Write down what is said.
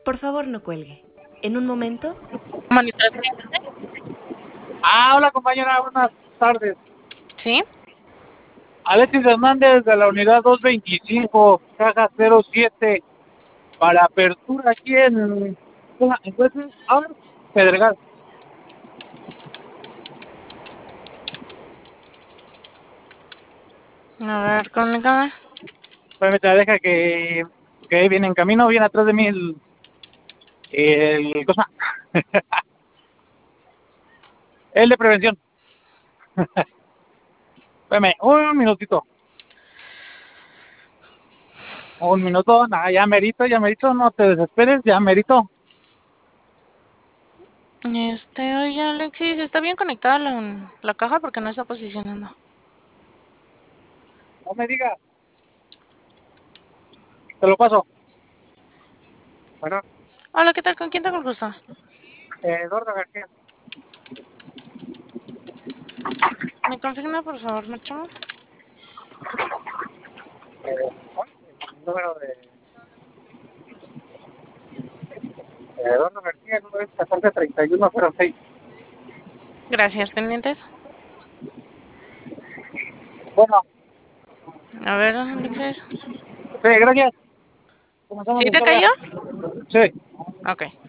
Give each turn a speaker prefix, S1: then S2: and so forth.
S1: Por favor, no cuelgue. En un momento.
S2: Monitor.
S3: Hola compañera, buenas tardes.
S2: ¿Sí?
S3: Alexis Hernández de la unidad 225, caja 07, para apertura aquí en Pedregal.
S2: A ver, comunícame.
S3: Permítame, deja que viene en camino, viene atrás de mí el cosa. El de prevención. Espérame, un minutito. Un minuto, nada, ya merito, no te desesperes, ya merito.
S2: Oye, Alexis, ¿está bien conectada la caja porque no está posicionando?
S3: No me digas, te lo paso. Bueno,
S2: Hola, ¿qué tal? ¿Con quién tengo el gusto?
S3: Eduardo García.
S2: ¿Me confirma, por favor, Nacho?
S3: Número de Eduardo García, número es 143106.
S2: Gracias, pendientes.
S3: Bueno,
S2: A ver, Alexis.
S3: sí, gracias. Comenzamos
S2: ¿Sí
S3: la
S2: te
S3: historia.
S2: cayó?
S3: Sí.
S2: Ok.